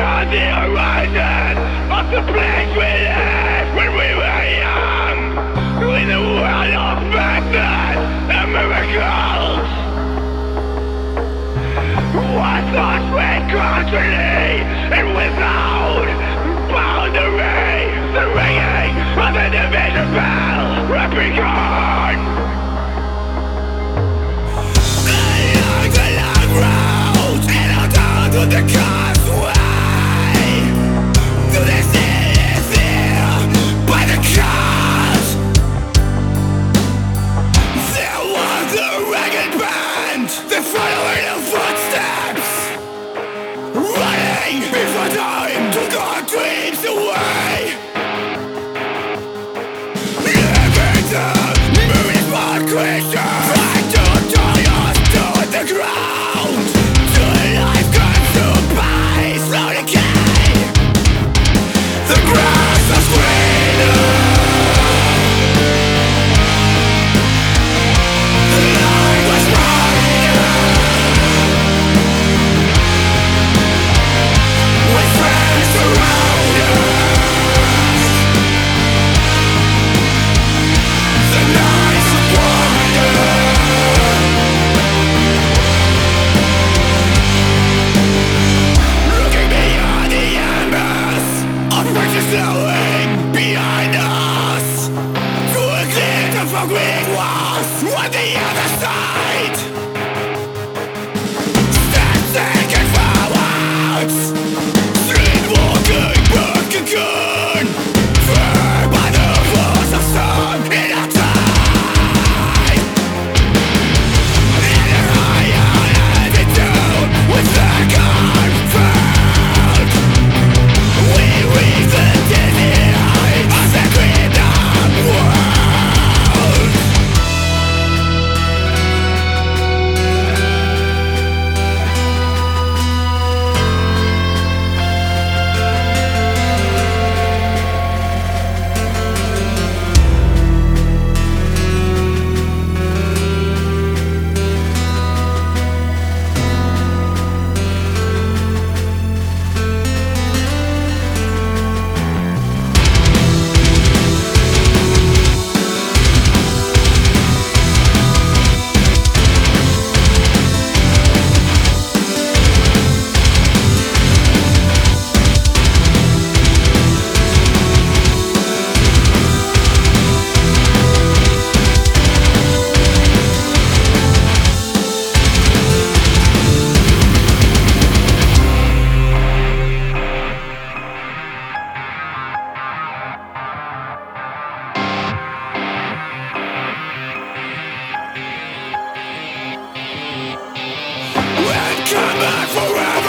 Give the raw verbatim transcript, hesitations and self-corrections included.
on the horizon of the place we lived when we were young, in a world of madness and miracles. What thoughts went constantly and without boundary, the ringing of the division bell had begun. Along the long road and out down to the causeway, to the city there by the cars, there was a ragged band, they following the footsteps, running before time took our dreams away. Living the moving smart creature, trying to tie us to the ground, till life consumed by slow decay. The grass was greener, the light was brighter, with friends around us. The nights of wonder, looking beyond the embers of precious knowing behind us, to a glint of a green walls on the other side. Step taken forwards, sleepwalking back again, fed by the force of sun in our time. In a higher altitude, with the confirmed, we reach the dizzy height of the kingdom world. We'll come back forever.